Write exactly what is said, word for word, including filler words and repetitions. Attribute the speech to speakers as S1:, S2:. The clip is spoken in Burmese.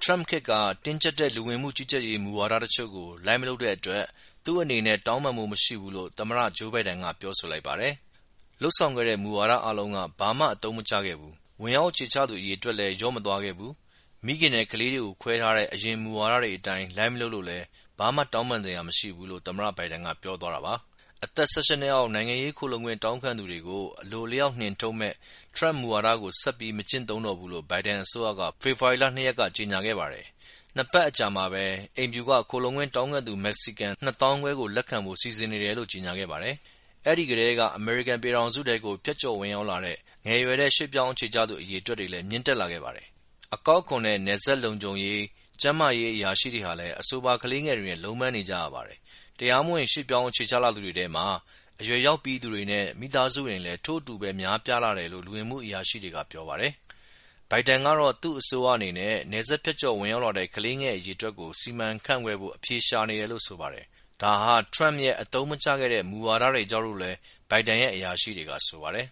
S1: Trump ခေတ်ကတင်းကျပ်တဲ့လူဝင်မှုကြီးကြပ်ရေးမူဝါဒတချို့ကိုလိုက်မလုပ်တဲ့အတွက်သူ့အနေနဲ့တောင်းပန်ဖို့မရှိဘူးလို့သမ္မတ Joe Biden ကပြောဆိုလိုက်ပါတယ်။လုပ်ဆောင်ခဲ့တဲ့မူဝါဒအားလုံးကဘာမှအသုံးမကျခဲ့ဘူး။ဝင်ရောက်အခြေချသူအရေအတွက်လည်းလျော့မသွားခဲ့ဘူး။မိခင်နဲ့ကလေးတွေကိုခွဲထားတဲ့အရင်မူဝါဒတွေအတိုင်းလိုက်မလုပ်လို့လည်းဘာမှတောင်းပန်စရာမရှိဘူးလို့သမ္မတ Biden ကပြောသွားတာပါ။အသက်၁၈နှစ်အောက်နိုင်ငံရေးခိုလှုံခွင့်တောင်းခံသူတွေကိုအလိုအလျောက်နှင်ထုတ်မယ့် Trump မူဝါဒကိုဆက်ပြီးမကျင့်သုံးတော့ဘူးလို့ Biden အစိုးရကဖေဖော်ဝါရီလ၂ရက်ကကြေညာခဲ့ပါတယ်။နှစ်ပတ်အကြာမှာပဲအိမ်ဖြူကခိုလှုံခွင့်တောင်းခံသူမက္ကဆီကန်နှစ်သောင်းခွဲကိုလက်ခံဖို့စီစဉ်နေတယ်လို့ကြေညာခဲ့ပါတယ်။အဲဒီကတည်းကအမေရိကန်ပြည်ထောင်စုထဲကိုဖြတ်ကျော်ဝင်ရောက်လာတဲ့ငယ်ရွယ်တဲ့ရွှေ့ပြောင်းအခြေချသူအရေအတွက်တွေလည်းမြင့်တက်လာခဲ့ပါတယ်။အကောက်အခွန်နဲ့နယ်စပ်လုံခြုံရေး၊ကျန်းမာရေးအရာရှိတွေဟာလည်းအဆိုပါကလေးငယ်တွေနဲ့လုံးပမ်းနေကြရပါတယ်။တရားမဝင်ရွှေ့ပြောင်းအခြေချလာသူတွေထဲမှာအရွယ်ရောက်ပြီးသူတွေနဲ့မိသားစုဝင်လည်းထို့အတူပဲများပြားလာတယ်လို့လူဝင်မှုအရာရှိတွေကပြောပါတယ်။ Biden ကတော့သူ့အစိုးရအနေနဲ့နယ်စပ်ဖြတ်ကျော်ဝင်ရောက်လာတဲ့ကလေးငယ်အရေအတွက်ကိုစီမံခန့်ခွဲဖို့အဖြေရှာနေတယ်လို့ဆိုပါတယ်။ဒါဟာ Trump ရဲ့အသုံးမကျခဲ့တဲ့မူဝါဒတွေကြောင့်လို့လည်း Biden ရဲ့အရာရှိတွေကဆိုပါတယ်